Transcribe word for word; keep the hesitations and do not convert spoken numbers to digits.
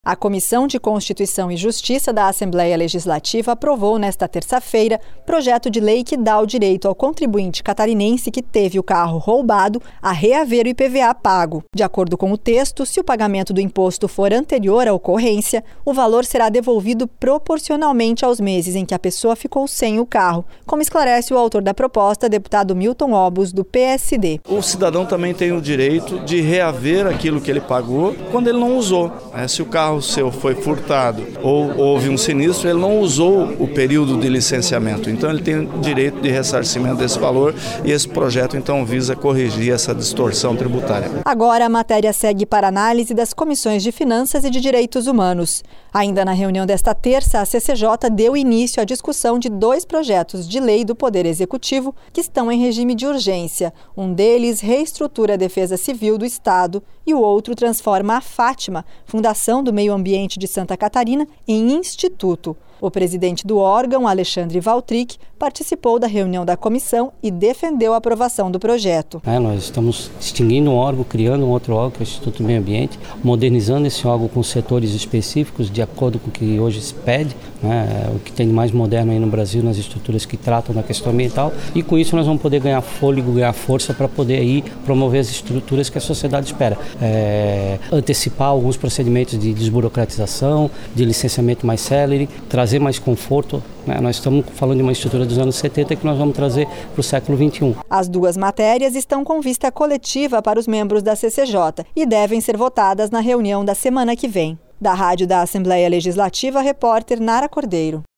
A Comissão de Constituição e Justiça da Assembleia Legislativa aprovou nesta terça-feira projeto de lei que dá o direito ao contribuinte catarinense que teve o carro roubado a reaver o I P V A pago. De acordo com o texto, se o pagamento do imposto for anterior à ocorrência, o valor será devolvido proporcionalmente aos meses em que a pessoa ficou sem o carro, como esclarece o autor da proposta, deputado Milton Obus, do P S D. O cidadão também tem o direito de reaver aquilo que ele pagou quando ele não usou. Se o carro o seu foi furtado ou houve um sinistro, ele não usou o período de licenciamento. Então ele tem o direito de ressarcimento desse valor e esse projeto então visa corrigir essa distorção tributária. Agora a matéria segue para análise das comissões de Finanças e de Direitos Humanos. Ainda na reunião desta terça, a C C J deu início à discussão de dois projetos de lei do Poder Executivo que estão em regime de urgência. Um deles reestrutura a Defesa Civil do Estado e o outro transforma a Fátima, Fundação do Meio Ambiente de Santa Catarina, em instituto. O presidente do órgão, Alexandre Valtric, participou da reunião da comissão e defendeu a aprovação do projeto. É, nós estamos extinguindo um órgão, criando um outro órgão, que é o Instituto do Meio Ambiente, modernizando esse órgão com setores específicos, de acordo com o que hoje se pede, né, o que tem de mais moderno aí no Brasil, nas estruturas que tratam da questão ambiental, e com isso nós vamos poder ganhar fôlego, ganhar força para poder aí promover as estruturas que a sociedade espera. É, antecipar alguns procedimentos de desburocratização, de licenciamento mais célere, trazer mais conforto. Né? Nós estamos falando de uma estrutura dos anos setenta que nós vamos trazer para o século vinte e um. As duas matérias estão com vista coletiva para os membros da C C J e devem ser votadas na reunião da semana que vem. Da Rádio da Assembleia Legislativa, repórter Nara Cordeiro.